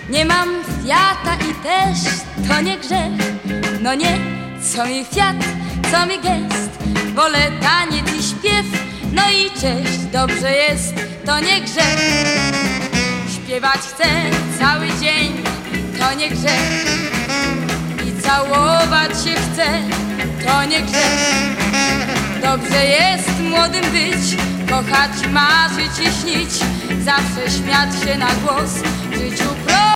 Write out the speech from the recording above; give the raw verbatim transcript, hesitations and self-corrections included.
Nie mam Fiata i też to nie grzech. No nie, co mi Fiat, co mi gest. Wolę taniec i śpiew, no i cześć, dobrze jest, to nie grzech. Śpiewać chcę cały dzień, to nie grzech. I całować się chcę, to nie grzech. Dobrze jest młodym być, kochać, marzyć i śnić, zawsze śmiać się na głos, w życiu pro